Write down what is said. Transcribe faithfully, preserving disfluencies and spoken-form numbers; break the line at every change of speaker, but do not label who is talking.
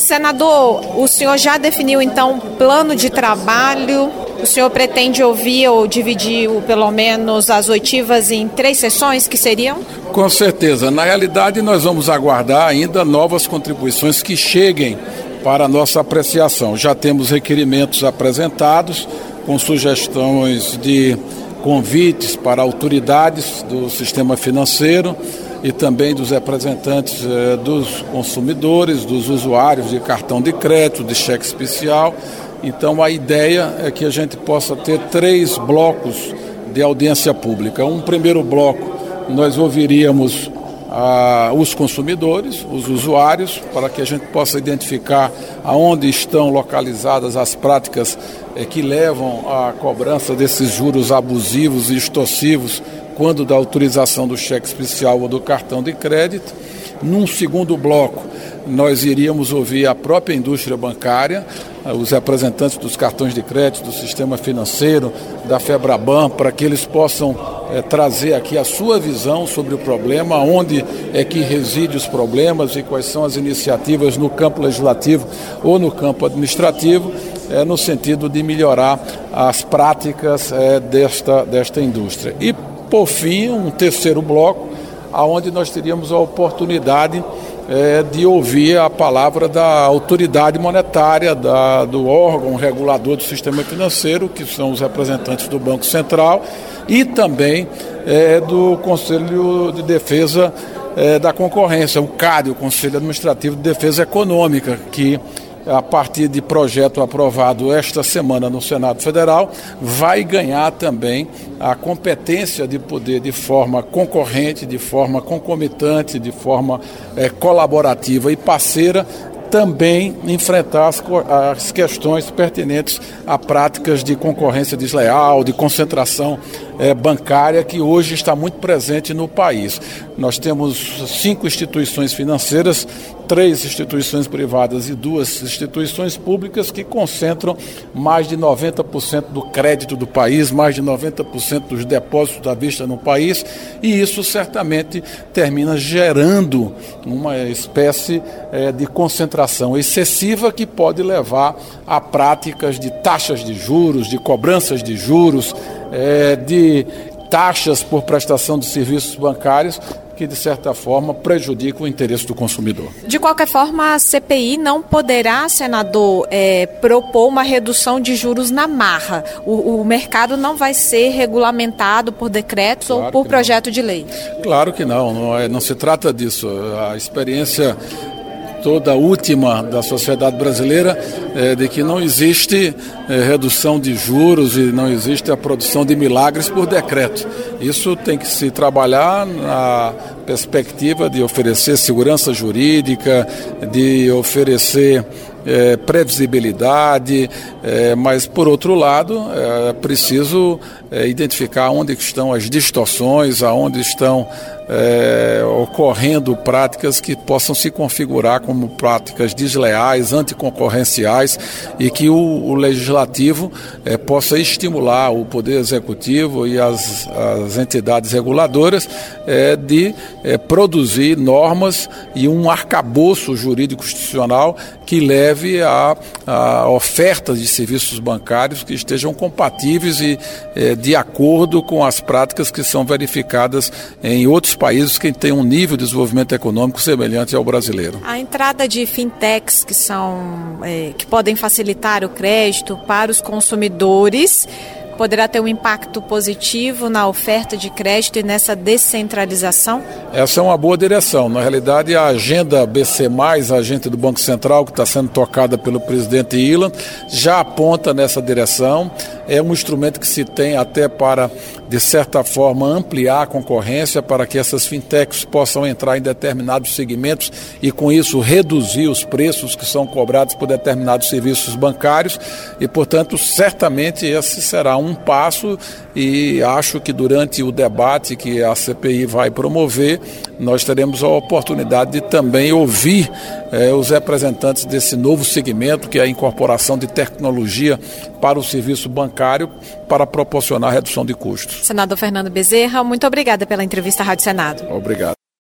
Senador, o senhor já definiu então um plano de trabalho? O senhor pretende ouvir ou dividir pelo menos as oitivas em três sessões, que seriam?
Com certeza. Na realidade, nós vamos aguardar ainda novas contribuições que cheguem para a nossa apreciação. Já temos requerimentos apresentados com sugestões de convites para autoridades do sistema financeiro e também dos representantes eh, dos consumidores, dos usuários de cartão de crédito, de cheque especial. Então, a ideia é que a gente possa ter três blocos de audiência pública. Um primeiro bloco, nós ouviríamos ah, os consumidores, os usuários, para que a gente possa identificar aonde estão localizadas as práticas eh, que levam à cobrança desses juros abusivos e extorsivos quando da autorização do cheque especial ou do cartão de crédito. Num segundo bloco, nós iríamos ouvir a própria indústria bancária, os representantes dos cartões de crédito, do sistema financeiro, da FEBRABAN, para que eles possam é, trazer aqui a sua visão sobre o problema, onde é que reside os problemas e quais são as iniciativas no campo legislativo ou no campo administrativo, é, no sentido de melhorar as práticas é, desta, desta indústria. E, por fim, um terceiro bloco, onde nós teríamos a oportunidade é, de ouvir a palavra da autoridade monetária, da, do órgão regulador do sistema financeiro, que são os representantes do Banco Central, e também é, do Conselho de Defesa é, da Concorrência, o CAD, o Conselho Administrativo de Defesa Econômica, que a partir de projeto aprovado esta semana no Senado Federal, vai ganhar também a competência de poder, de forma concorrente, de forma concomitante, de forma é, colaborativa e parceira, também enfrentar as, as questões pertinentes a práticas de concorrência desleal, de concentração é, bancária, que hoje está muito presente no país. Nós temos cinco instituições financeiras, três instituições privadas e duas instituições públicas que concentram mais de noventa por cento do crédito do país, mais de noventa por cento dos depósitos à vista no país, e isso certamente termina gerando uma espécie é, de concentração excessiva que pode levar a práticas de taxas de juros, de cobranças de juros, é, de taxas por prestação de serviços bancários, que, de certa forma, prejudica o interesse do consumidor.
De qualquer forma, a C P I não poderá, senador, é, propor uma redução de juros na marra. O, o mercado não vai ser regulamentado por decretos claro ou por projeto
não.
de lei.
Claro que não, não, é, não se trata disso. A experiência toda última da sociedade brasileira é de que não existe é, redução de juros e não existe a produção de milagres por decreto. Isso tem que se trabalhar na perspectiva de oferecer segurança jurídica, de oferecer é, previsibilidade, é, mas, por outro lado, é preciso é, identificar onde estão as distorções, aonde estão É, ocorrendo práticas que possam se configurar como práticas desleais, anticoncorrenciais, e que o, o legislativo é, possa estimular o poder executivo e as, as entidades reguladoras é, de é, produzir normas e um arcabouço jurídico institucional que leve a, a oferta de serviços bancários que estejam compatíveis e é, de acordo com as práticas que são verificadas em outros países que têm um nível de desenvolvimento econômico semelhante ao brasileiro.
A entrada de fintechs que são é, que podem facilitar o crédito para os consumidores poderá ter um impacto positivo na oferta de crédito e nessa descentralização?
Essa é uma boa direção. Na realidade, a agenda B C mais, a agenda do Banco Central, que está sendo tocada pelo presidente Ilan, já aponta nessa direção. É um instrumento que se tem até para, de certa forma, ampliar a concorrência para que essas fintechs possam entrar em determinados segmentos e, com isso, reduzir os preços que são cobrados por determinados serviços bancários e, portanto, certamente esse será um passo e acho que durante o debate que a C P I vai promover, nós teremos a oportunidade de também ouvir eh, os representantes desse novo segmento, que é a incorporação de tecnologia para o serviço bancário, para proporcionar redução de custos.
Senador Fernando Bezerra, muito obrigada pela entrevista à Rádio Senado.
Obrigado.